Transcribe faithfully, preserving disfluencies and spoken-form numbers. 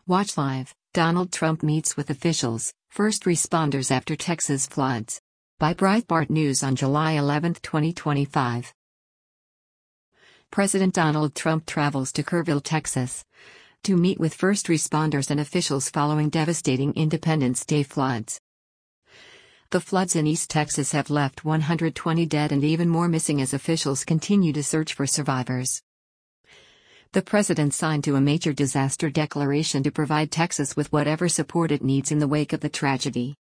Watch live. Donald Trump meets with officials, first responders after Texas floods. By Breitbart News on July eleventh, twenty twenty-five. President Donald Trump travels to Kerrville, Texas, to meet with first responders and officials following devastating Independence Day floods. The floods in East Texas have left one hundred twenty dead and even more missing as officials continue to search for survivors. The president signed to a major disaster declaration to provide Texas with whatever support it needs in the wake of the tragedy.